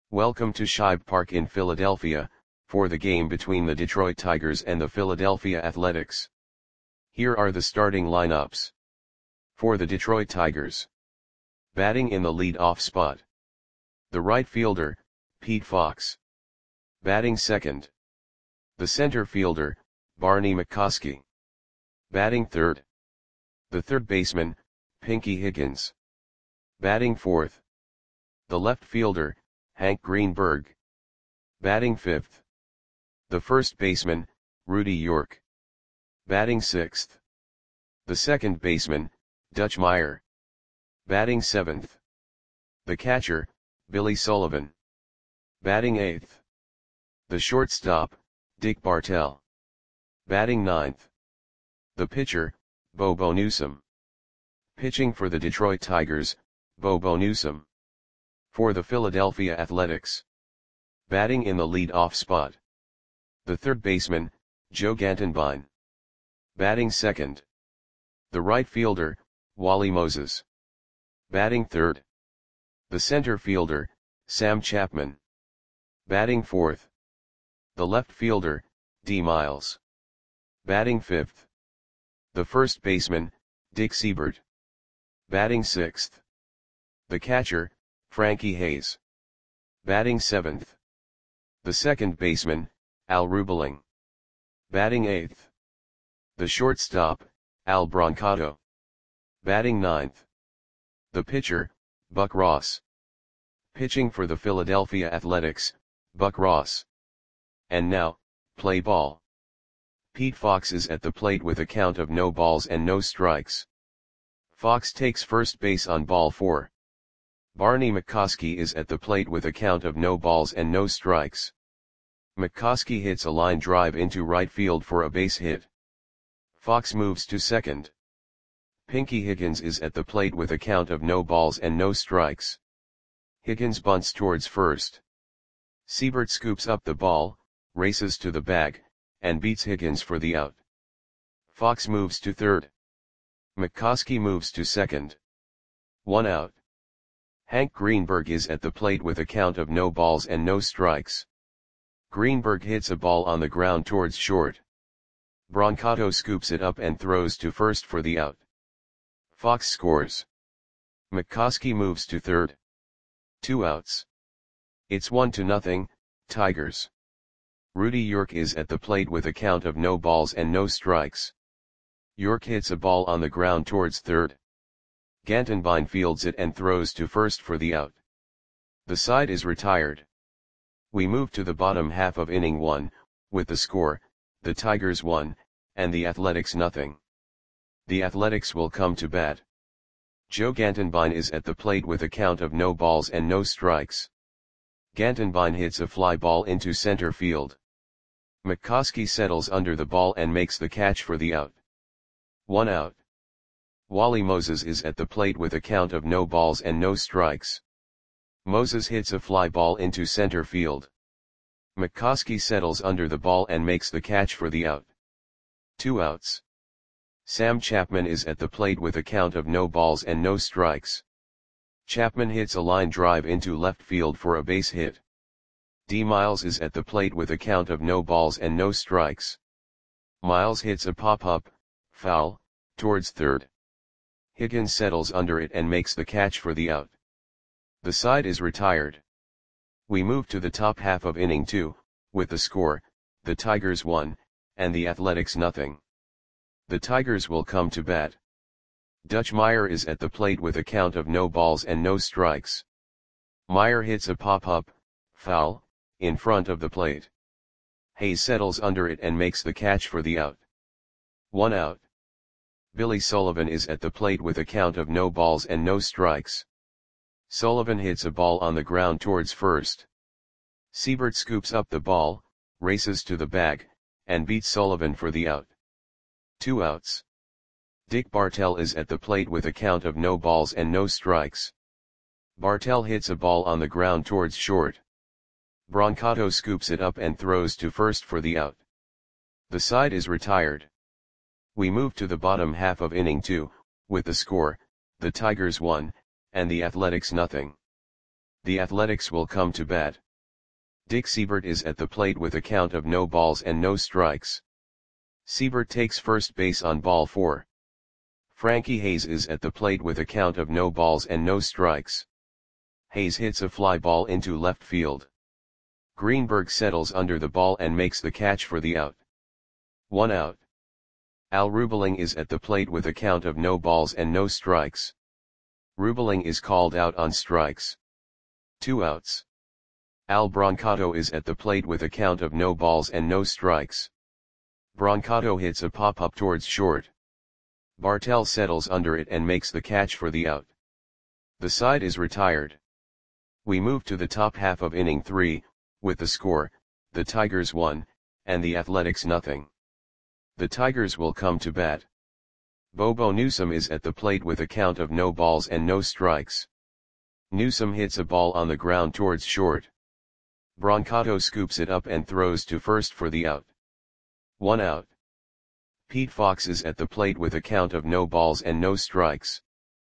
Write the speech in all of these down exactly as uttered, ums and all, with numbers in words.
Welcome to Shibe Park in Philadelphia, for the game between the Detroit Tigers and the Philadelphia Athletics. Here are the starting lineups. For the Detroit Tigers. Batting in the lead-off spot. The right fielder, Pete Fox. Batting second. The center fielder, Barney McCoskey. Batting third. The third baseman, Pinky Higgins. Batting fourth. The left fielder, Hank Greenberg. Batting fifth. The first baseman, Rudy York. Batting sixth. The second baseman, Dutch Meyer. Batting seventh. The catcher, Billy Sullivan. Batting eighth. The shortstop, Dick Bartell. Batting ninth. The pitcher, Bobo Newsom. Pitching for the Detroit Tigers, Bobo Newsom. For the Philadelphia Athletics. Batting in the lead-off spot. The third baseman, Joe Gantenbein. Batting second. The right fielder, Wally Moses. Batting third. The center fielder, Sam Chapman. Batting fourth. The left fielder, D. Miles. Batting fifth. The first baseman, Dick Siebert. Batting sixth. The catcher, Frankie Hayes. Batting seventh. The second baseman, Al Rubeling. Batting eighth. The shortstop, Al Brancato. Batting ninth. The pitcher, Buck Ross. Pitching for the Philadelphia Athletics, Buck Ross. And now, play ball. Pete Fox is at the plate with a count of no balls and no strikes. Fox takes first base on ball four. Barney McCoskey is at the plate with a count of no balls and no strikes. McCoskey hits a line drive into right field for a base hit. Fox moves to second. Pinky Higgins is at the plate with a count of no balls and no strikes. Higgins bunts towards first. Siebert scoops up the ball, races to the bag, and beats Higgins for the out. Fox moves to third. McCoskey moves to second. One out. Hank Greenberg is at the plate with a count of no balls and no strikes. Greenberg hits a ball on the ground towards short. Brancato scoops it up and throws to first for the out. Fox scores. McCoskey moves to third. Two outs. It's one to nothing, Tigers. Rudy York is at the plate with a count of no balls and no strikes. York hits a ball on the ground towards third. Gantenbein fields it and throws to first for the out. The side is retired. We move to the bottom half of inning one, with the score, the Tigers one, and the Athletics nothing. The Athletics will come to bat. Joe Gantenbein is at the plate with a count of no balls and no strikes. Gantenbein hits a fly ball into center field. McCoskey settles under the ball and makes the catch for the out. One out. Wally Moses is at the plate with a count of no balls and no strikes. Moses hits a fly ball into center field. McCoskey settles under the ball and makes the catch for the out. Two outs. Sam Chapman is at the plate with a count of no balls and no strikes. Chapman hits a line drive into left field for a base hit. D. Miles is at the plate with a count of no balls and no strikes. Miles hits a pop-up, foul, towards third. Higgins settles under it and makes the catch for the out. The side is retired. We move to the top half of inning two, with the score, the Tigers one, and the Athletics nothing. The Tigers will come to bat. Dutch Meyer is at the plate with a count of no balls and no strikes. Meyer hits a pop-up, foul, in front of the plate. Hayes settles under it and makes the catch for the out. One out. Billy Sullivan is at the plate with a count of no balls and no strikes. Sullivan hits a ball on the ground towards first. Siebert scoops up the ball, races to the bag, and beats Sullivan for the out. Two outs. Dick Bartell is at the plate with a count of no balls and no strikes. Bartell hits a ball on the ground towards short. Brancato scoops it up and throws to first for the out. The side is retired. We move to the bottom half of inning two, with the score, the Tigers one, and the Athletics nothing. The Athletics will come to bat. Dick Siebert is at the plate with a count of no balls and no strikes. Siebert takes first base on ball four. Frankie Hayes is at the plate with a count of no balls and no strikes. Hayes hits a fly ball into left field. Greenberg settles under the ball and makes the catch for the out. One out. Al Rubeling is at the plate with a count of no balls and no strikes. Rubeling is called out on strikes. Two outs. Al Brancato is at the plate with a count of no balls and no strikes. Brancato hits a pop-up towards short. Bartell settles under it and makes the catch for the out. The side is retired. We move to the top half of inning three, with the score, the Tigers one, and the Athletics nothing. The Tigers will come to bat. Bobo Newsom is at the plate with a count of no balls and no strikes. Newsom hits a ball on the ground towards short. Brancato scoops it up and throws to first for the out. One out. Pete Fox is at the plate with a count of no balls and no strikes.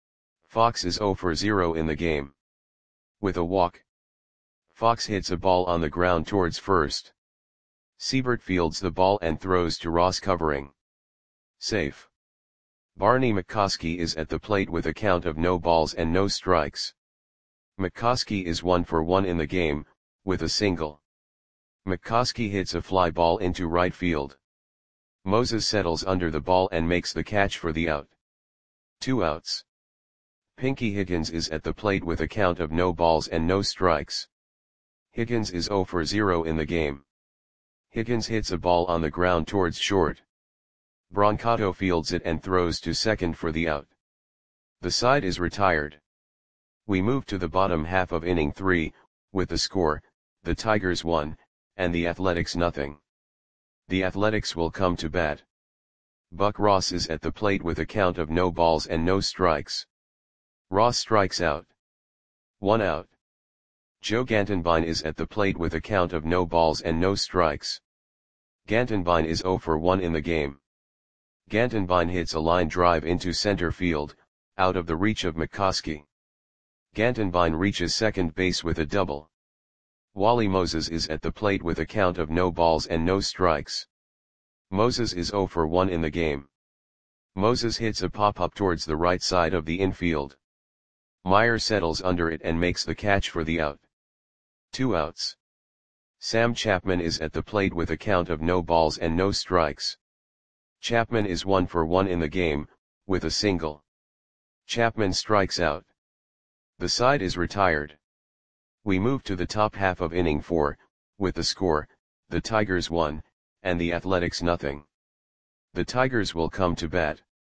Fox is zero for zero in the game. With a walk, Fox hits a ball on the ground towards first. Siebert fields the ball and throws to Ross covering. Safe. Barney McCoskey is at the plate with a count of no balls and no strikes. McCoskey is one for one in the game, with a single. McCoskey hits a fly ball into right field. Moses settles under the ball and makes the catch for the out. Two outs. Pinky Higgins is at the plate with a count of no balls and no strikes. Higgins is zero for zero in the game. Higgins hits a ball on the ground towards short. Brancato fields it and throws to second for the out. The side is retired. We move to the bottom half of inning three, with the score, the Tigers one, and the Athletics nothing. The Athletics will come to bat. Buck Ross is at the plate with a count of no balls and no strikes. Ross strikes out. One out. Joe Gantenbein is at the plate with a count of no balls and no strikes. Gantenbein is zero for one in the game. Gantenbein hits a line drive into center field, out of the reach of McCoskey. Gantenbein reaches second base with a double. Wally Moses is at the plate with a count of no balls and no strikes. Moses is zero for one in the game. Moses hits a pop-up towards the right side of the infield. Meyer settles under it and makes the catch for the out. Two outs. Sam Chapman is at the plate with a count of no balls and no strikes. Chapman is one for one in the game, with a single. Chapman strikes out. The side is retired. We move to the top half of inning four, with the score, the Tigers one, and the Athletics nothing. The Tigers will come to bat.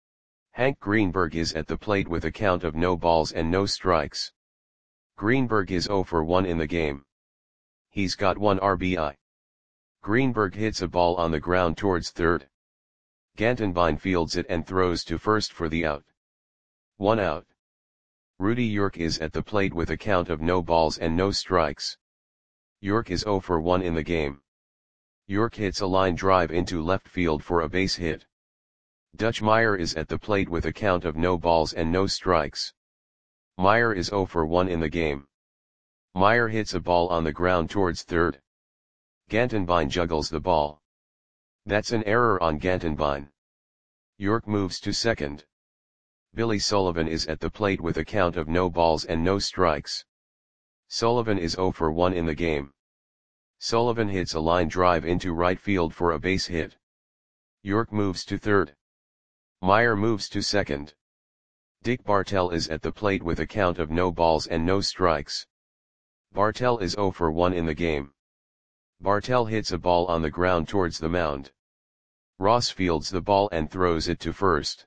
Hank Greenberg is at the plate with a count of no balls and no strikes. Greenberg is zero for one in the game. He's got one R B I. Greenberg hits a ball on the ground towards third. Gantenbein fields it and throws to first for the out. One out. Rudy York is at the plate with a count of no balls and no strikes. York is zero for one in the game. York hits a line drive into left field for a base hit. Dutch Meyer is at the plate with a count of no balls and no strikes. Meyer is zero for one in the game. Meyer hits a ball on the ground towards third. Gantenbein juggles the ball. That's an error on Gantenbein. York moves to second. Billy Sullivan is at the plate with a count of no balls and no strikes. Sullivan is zero for one in the game. Sullivan hits a line drive into right field for a base hit. York moves to third. Meyer moves to second. Dick Bartell is at the plate with a count of no balls and no strikes. Bartell is zero for one in the game. Bartell hits a ball on the ground towards the mound. Ross fields the ball and throws it to first.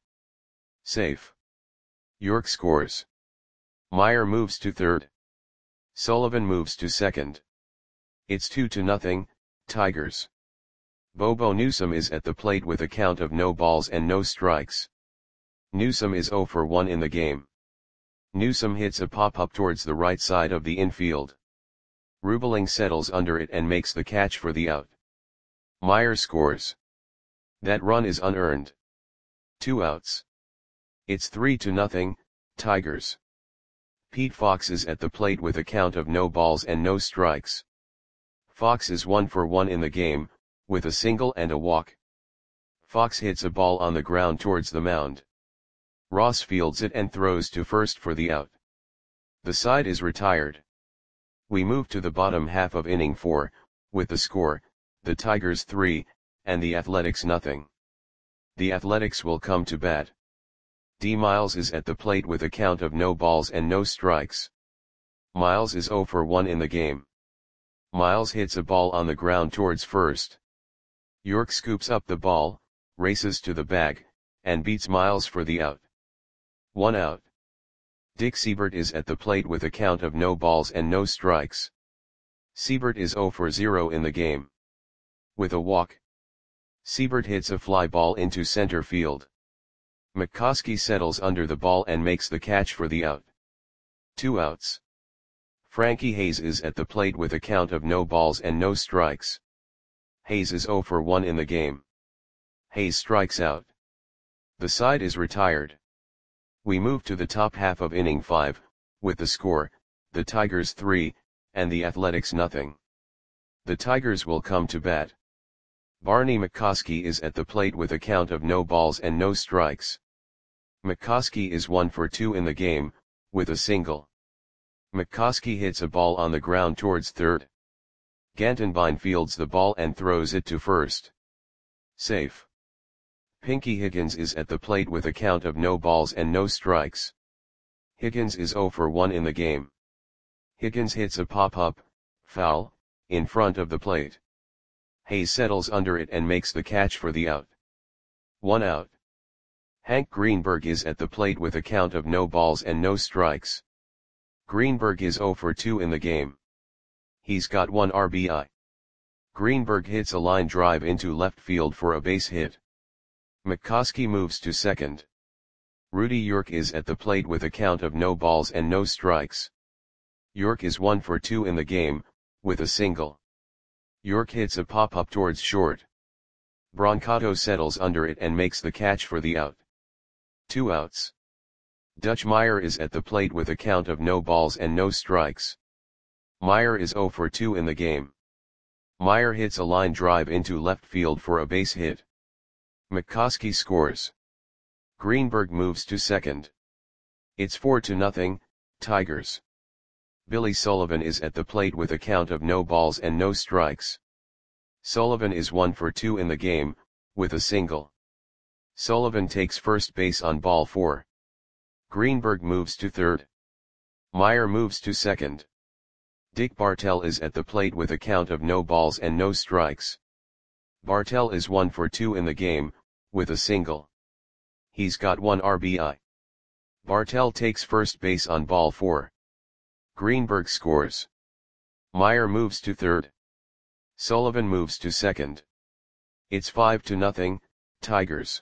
Safe. York scores. Meyer moves to third. Sullivan moves to second. It's two to nothing, Tigers. Bobo Newsom is at the plate with a count of no balls and no strikes. Newsom is zero for one in the game. Newsom hits a pop-up towards the right side of the infield. Rubeling settles under it and makes the catch for the out. Meyer scores. That run is unearned. Two outs. It's three to nothing, Tigers. Pete Fox is at the plate with a count of no balls and no strikes. Fox is one for one in the game, with a single and a walk. Fox hits a ball on the ground towards the mound. Ross fields it and throws to first for the out. The side is retired. We move to the bottom half of inning four, with the score, the Tigers three, and the Athletics nothing. The Athletics will come to bat. D. Miles is at the plate with a count of no balls and no strikes. Miles is zero for one in the game. Miles hits a ball on the ground towards first. York scoops up the ball, races to the bag, and beats Miles for the out. One out. Dick Seibert is at the plate with a count of no balls and no strikes. Seibert is zero for zero in the game. With a walk, Seibert hits a fly ball into center field. McCoskey settles under the ball and makes the catch for the out. Two outs. Frankie Hayes is at the plate with a count of no balls and no strikes. Hayes is zero for one in the game. Hayes strikes out. The side is retired. We move to the top half of inning five, with the score, the Tigers three, and the Athletics nothing. The Tigers will come to bat. Barney McCoskey is at the plate with a count of no balls and no strikes. McCoskey is one for two in the game, with a single. McCoskey hits a ball on the ground towards third. Gantenbein fields the ball and throws it to first. Safe. Pinky Higgins is at the plate with a count of no balls and no strikes. Higgins is zero for one in the game. Higgins hits a pop-up, foul, in front of the plate. Hayes settles under it and makes the catch for the out. One out. Hank Greenberg is at the plate with a count of no balls and no strikes. Greenberg is zero for two in the game. He's got one R B I. Greenberg hits a line drive into left field for a base hit. McCoskey moves to second. Rudy York is at the plate with a count of no balls and no strikes. York is one for two in the game, with a single. York hits a pop-up towards short. Brancato settles under it and makes the catch for the out. Two outs. Dutch Meyer is at the plate with a count of no balls and no strikes. Meyer is zero for two in the game. Meyer hits a line drive into left field for a base hit. McCoskey scores. Greenberg moves to second. It's four to nothing, Tigers. Billy Sullivan is at the plate with a count of no balls and no strikes. Sullivan is one for two in the game, with a single. Sullivan takes first base on ball four. Greenberg moves to third. Meyer moves to second. Dick Bartell is at the plate with a count of no balls and no strikes. Bartell is one for two in the game, with a single. He's got one R B I. Bartell takes first base on ball four. Greenberg scores. Meyer moves to third. Sullivan moves to second. It's five to nothing, Tigers.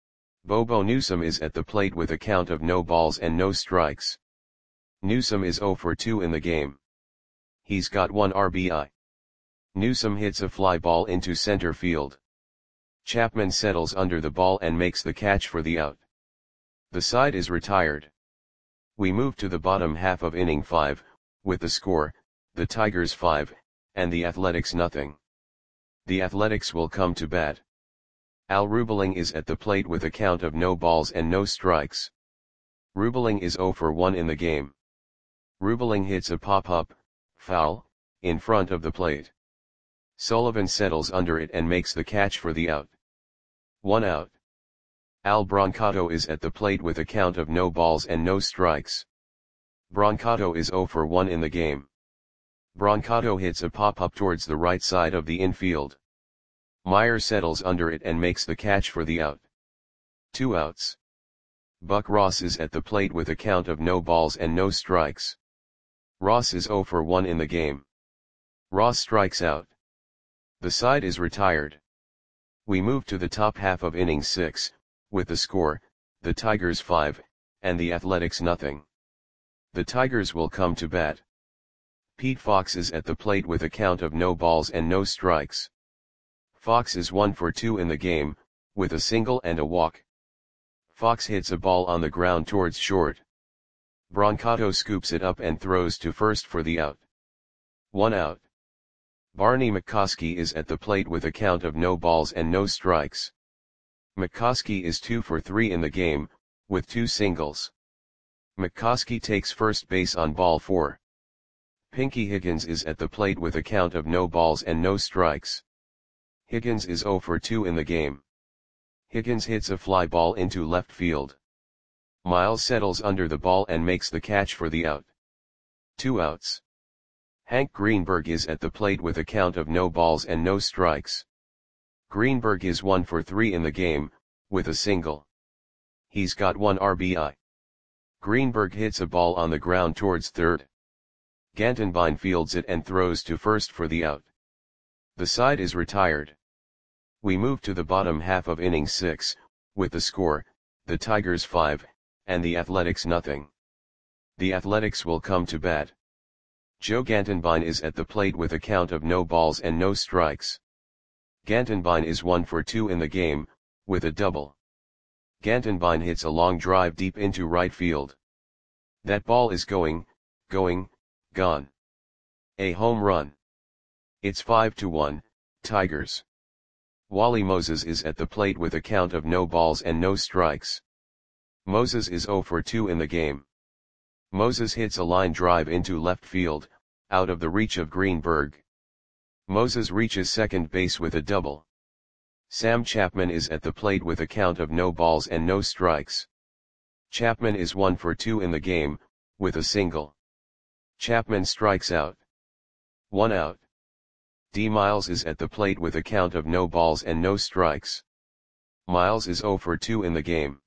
Bobo Newsome is at the plate with a count of no balls and no strikes. Newsome is zero for two in the game. He's got one R B I. Newsome hits a fly ball into center field. Chapman settles under the ball and makes the catch for the out. The side is retired. We move to the bottom half of inning five, with the score, the Tigers five, and the Athletics nothing. The Athletics will come to bat. Al Rubeling is at the plate with a count of no balls and no strikes. Rubeling is zero for one in the game. Rubeling hits a pop-up, foul, in front of the plate. Sullivan settles under it and makes the catch for the out. One out. Al Brancato is at the plate with a count of no balls and no strikes. Brancato is zero for one in the game. Brancato hits a pop-up towards the right side of the infield. Meyer settles under it and makes the catch for the out. Two outs. Buck Ross is at the plate with a count of no balls and no strikes. Ross is zero for one in the game. Ross strikes out. The side is retired. We move to the top half of inning six, with the score, the Tigers five, and the Athletics nothing. The Tigers will come to bat. Pete Fox is at the plate with a count of no balls and no strikes. Fox is one for two in the game, with a single and a walk. Fox hits a ball on the ground towards short. Brancato scoops it up and throws to first for the out. One out. Barney McCoskey is at the plate with a count of no balls and no strikes. McCoskey is two for three in the game, with two singles. McCoskey takes first base on ball four. Pinky Higgins is at the plate with a count of no balls and no strikes. Higgins is zero for two in the game. Higgins hits a fly ball into left field. Miles settles under the ball and makes the catch for the out. Two outs. Hank Greenberg is at the plate with a count of no balls and no strikes. Greenberg is one for three in the game, with a single. He's got one R B I. Greenberg hits a ball on the ground towards third. Gantenbein fields it and throws to first for the out. The side is retired. We move to the bottom half of inning six, with the score, the Tigers five, and the Athletics nothing. The Athletics will come to bat. Joe Gantenbein is at the plate with a count of no balls and no strikes. Gantenbein is one for two in the game, with a double. Gantenbein hits a long drive deep into right field. That ball is going, going, gone. A home run. It's five to one, Tigers. Wally Moses is at the plate with a count of no balls and no strikes. Moses is zero for two in the game. Moses hits a line drive into left field, out of the reach of Greenberg. Moses reaches second base with a double. Sam Chapman is at the plate with a count of no balls and no strikes. Chapman is one for two in the game, with a single. Chapman strikes out. One out. D. Miles is at the plate with a count of no balls and no strikes. Miles is zero for two in the game.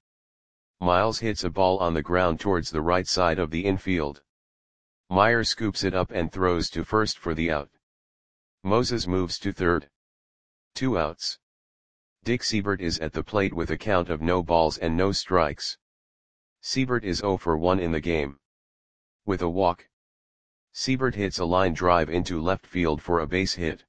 Miles hits a ball on the ground towards the right side of the infield. Meyer scoops it up and throws to first for the out. Moses moves to third. Two outs. Dick Siebert is at the plate with a count of no balls and no strikes. Siebert is zero for one in the game. With a walk. Siebert hits a line drive into left field for a base hit.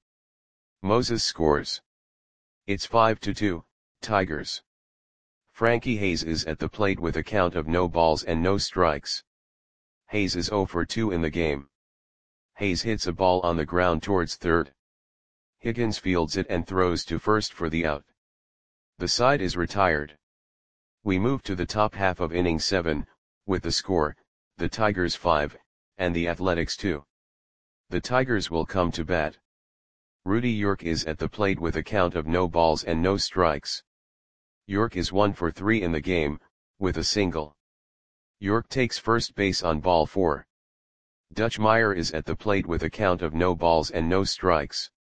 Moses scores. It's five to two, Tigers. Frankie Hayes is at the plate with a count of no balls and no strikes. Hayes is zero for two in the game. Hayes hits a ball on the ground towards third. Higgins fields it and throws to first for the out. The side is retired. We move to the top half of inning seven, with the score, the Tigers five, and the Athletics two. The Tigers will come to bat. Rudy York is at the plate with a count of no balls and no strikes. York is one for three in the game, with a single. York takes first base on ball four. Dutch Meyer is at the plate with a count of no balls and no strikes.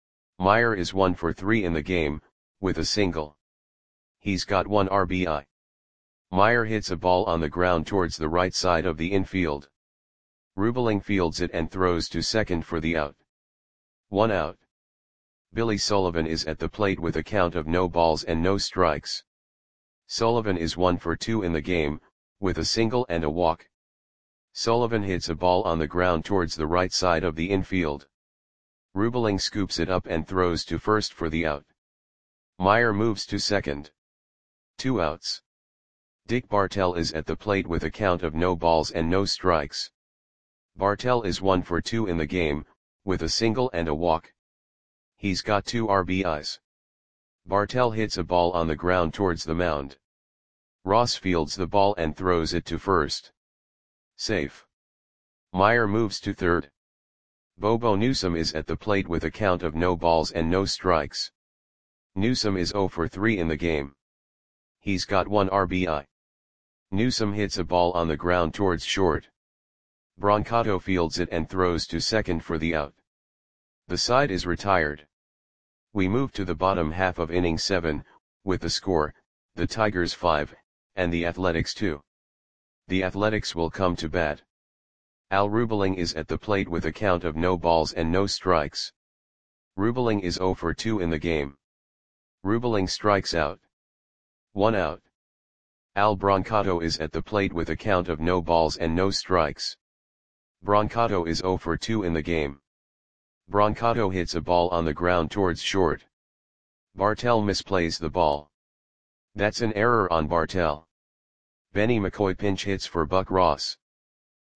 Meyer is one for three in the game, with a single. He's got one R B I. Meyer hits a ball on the ground towards the right side of the infield. Rubeling fields it and throws to second for the out. One out. Billy Sullivan is at the plate with a count of no balls and no strikes. Sullivan is one for two in the game, with a single and a walk. Sullivan hits a ball on the ground towards the right side of the infield. Rubeling scoops it up and throws to first for the out. Meyer moves to second. Two outs. Dick Bartell is at the plate with a count of no balls and no strikes. Bartell is one for two in the game, with a single and a walk. He's got two R B Is. Bartell hits a ball on the ground towards the mound. Ross fields the ball and throws it to first. Safe. Meyer moves to third. Bobo Newsom is at the plate with a count of no balls and no strikes. Newsom is zero for three in the game. He's got one R B I. Newsom hits a ball on the ground towards short. Brancato fields it and throws to second for the out. The side is retired. We move to the bottom half of inning seven, with the score, the Tigers five, and the Athletics two. The Athletics will come to bat. Al Rubeling is at the plate with a count of no balls and no strikes. Rubeling is zero for two in the game. Rubeling strikes out. One out. Al Brancato is at the plate with a count of no balls and no strikes. Brancato is zero for two in the game. Brancato hits a ball on the ground towards short. Bartell misplays the ball. That's an error on Bartell. Benny McCoy pinch hits for Buck Ross.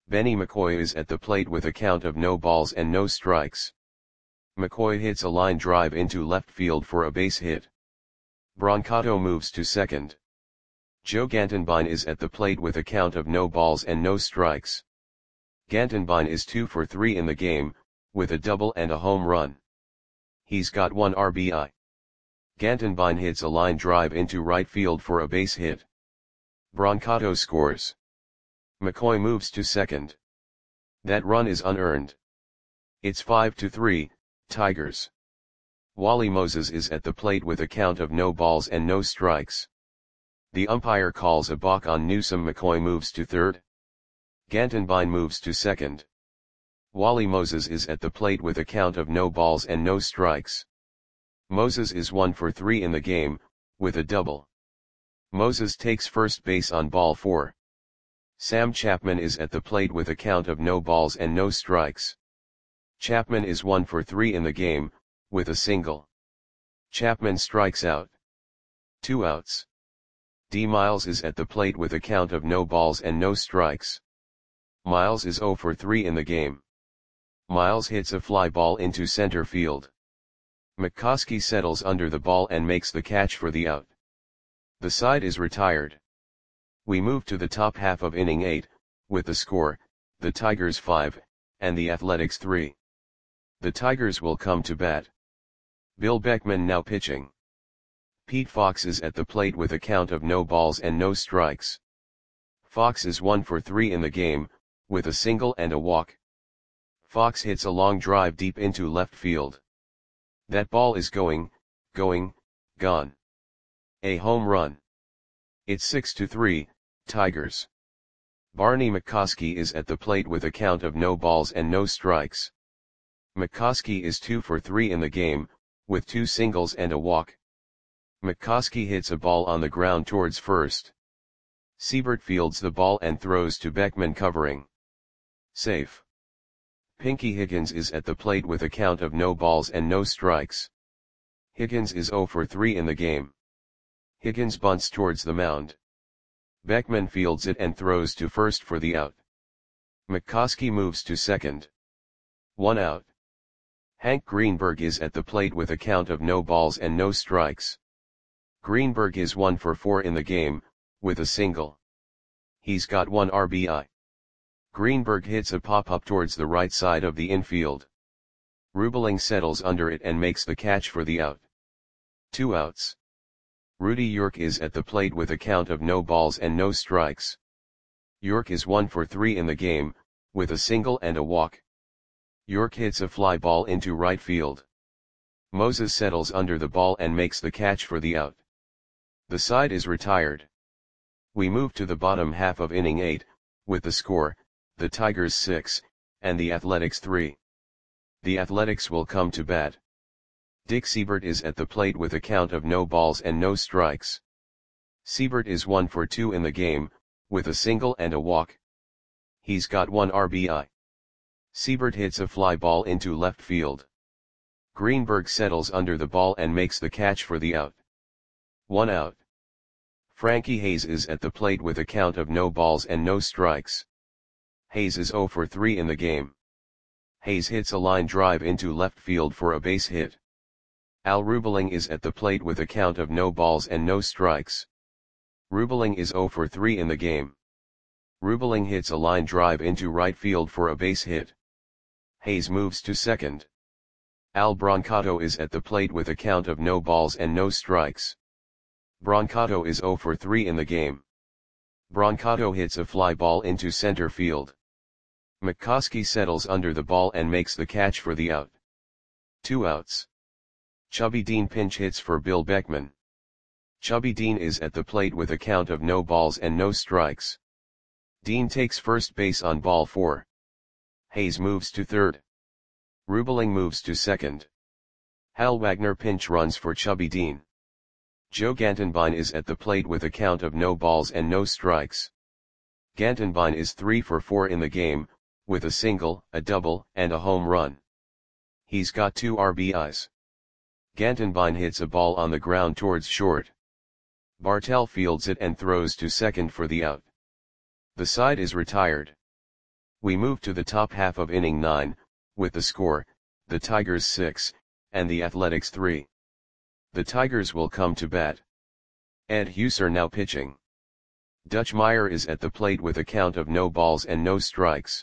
Benny McCoy is at the plate with a count of no balls and no strikes. McCoy hits a line drive into left field for a base hit. Brancato moves to second. Joe Gantenbein is at the plate with a count of no balls and no strikes. Gantenbein is two for three in the game, with a double and a home run. He's got one R B I. Gantenbein hits a line drive into right field for a base hit. Brancato scores. McCoy moves to second. That run is unearned. It's five to three, Tigers. Wally Moses is at the plate with a count of no balls and no strikes. The umpire calls a balk on Newsome. McCoy moves to third. Gantenbein moves to second. Wally Moses is at the plate with a count of no balls and no strikes. Moses is one for three in the game, with a double. Moses takes first base on ball four. Sam Chapman is at the plate with a count of no balls and no strikes. Chapman is one for three in the game, with a single. Chapman strikes out. Two outs. D. Miles is at the plate with a count of no balls and no strikes. Miles is zero for three in the game. Miles hits a fly ball into center field. McCoskey settles under the ball and makes the catch for the out. The side is retired. We move to the top half of inning eight, with the score, the Tigers five, and the Athletics three. The Tigers will come to bat. Bill Beckman now pitching. Pete Fox is at the plate with a count of no balls and no strikes. Fox is one for three in the game, with a single and a walk. Fox hits a long drive deep into left field. That ball is going, going, gone. A home run. It's six to three, Tigers. Barney McCoskey is at the plate with a count of no balls and no strikes. McCoskey is two for three in the game, with two singles and a walk. McCoskey hits a ball on the ground towards first. Siebert fields the ball and throws to Beckman covering. Safe. Pinky Higgins is at the plate with a count of no balls and no strikes. Higgins is zero for three in the game. Higgins bunts towards the mound. Beckman fields it and throws to first for the out. McCoskey moves to second. One out. Hank Greenberg is at the plate with a count of no balls and no strikes. Greenberg is one for four in the game, with a single. He's got one R B I. Greenberg hits a pop-up towards the right side of the infield. Rubeling settles under it and makes the catch for the out. Two outs. Rudy York is at the plate with a count of no balls and no strikes. York is one for three in the game, with a single and a walk. York hits a fly ball into right field. Moses settles under the ball and makes the catch for the out. The side is retired. We move to the bottom half of inning eight, with the score, the Tigers six, and the Athletics three. The Athletics will come to bat. Dick Siebert is at the plate with a count of no balls and no strikes. Siebert is one for two in the game, with a single and a walk. He's got one R B I. Siebert hits a fly ball into left field. Greenberg settles under the ball and makes the catch for the out. One out. Frankie Hayes is at the plate with a count of no balls and no strikes. Hayes is zero for three in the game. Hayes hits a line drive into left field for a base hit. Al Rubeling is at the plate with a count of no balls and no strikes. Rubeling is zero for three in the game. Rubeling hits a line drive into right field for a base hit. Hayes moves to second. Al Brancato is at the plate with a count of no balls and no strikes. Brancato is zero for three in the game. Brancato hits a fly ball into center field. McCoskey settles under the ball and makes the catch for the out. Two outs. Chubby Dean pinch hits for Bill Beckman. Chubby Dean is at the plate with a count of no balls and no strikes. Dean takes first base on ball four. Hayes moves to third. Rubeling moves to second. Hal Wagner pinch runs for Chubby Dean. Joe Gantenbein is at the plate with a count of no balls and no strikes. Gantenbein is three for four in the game, with a single, a double, and a home run. He's got two R B Is. Gantenbein hits a ball on the ground towards short. Bartell fields it and throws to second for the out. The side is retired. We move to the top half of inning nine, with the score, the Tigers six, and the Athletics three. The Tigers will come to bat. Ed Huser now pitching. Dutch Meyer is at the plate with a count of no balls and no strikes.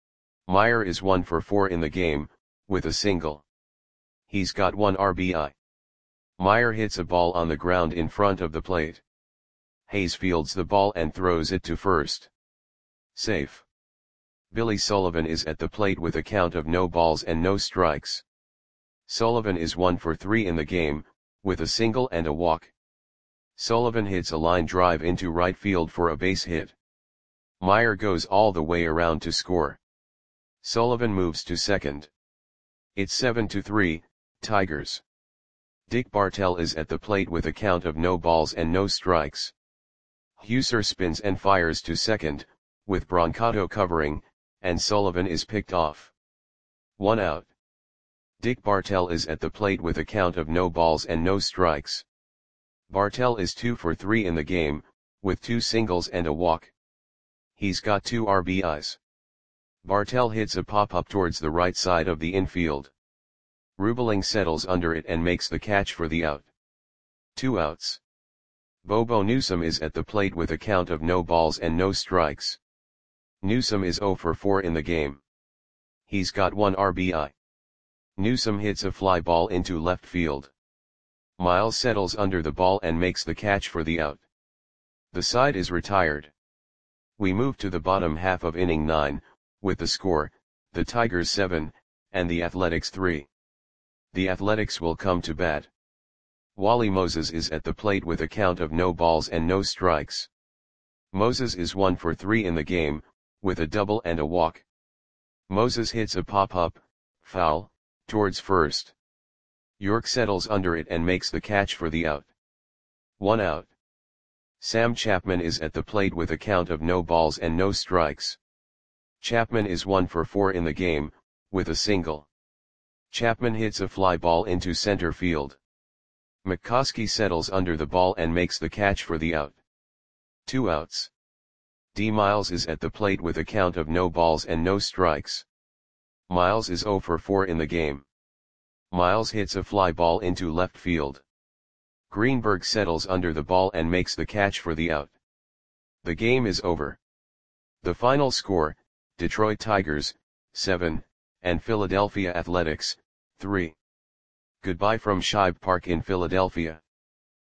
Meyer is one for four in the game, with a single. He's got one R B I. Meyer hits a ball on the ground in front of the plate. Hayes fields the ball and throws it to first. Safe. Billy Sullivan is at the plate with a count of no balls and no strikes. Sullivan is one for three in the game, with a single and a walk. Sullivan hits a line drive into right field for a base hit. Meyer goes all the way around to score. Sullivan moves to second. It's seven to three, Tigers. Dick Bartell is at the plate with a count of no balls and no strikes. Huser spins and fires to second, with Brancato covering, and Sullivan is picked off. One out. Dick Bartell is at the plate with a count of no balls and no strikes. Bartell is two for three in the game, with two singles and a walk. He's got two R B Is. Bartell hits a pop-up towards the right side of the infield. Rubeling settles under it and makes the catch for the out. Two outs. Bobo Newsome is at the plate with a count of no balls and no strikes. Newsome is zero for four in the game. He's got one R B I. Newsome hits a fly ball into left field. Miles settles under the ball and makes the catch for the out. The side is retired. We move to the bottom half of inning nine, with the score, the Tigers seven, and the Athletics three. The Athletics will come to bat. Wally Moses is at the plate with a count of no balls and no strikes. Moses is one for three in the game, with a double and a walk. Moses hits a pop-up, foul, towards first. York settles under it and makes the catch for the out. One out. Sam Chapman is at the plate with a count of no balls and no strikes. Chapman is one for four in the game, with a single. Chapman hits a fly ball into center field. McCoskey settles under the ball and makes the catch for the out. Two outs. D. Miles is at the plate with a count of no balls and no strikes. Miles is zero for four in the game. Miles hits a fly ball into left field. Greenberg settles under the ball and makes the catch for the out. The game is over. The final score, Detroit Tigers, seven, and Philadelphia Athletics, three. Goodbye from Shibe Park in Philadelphia.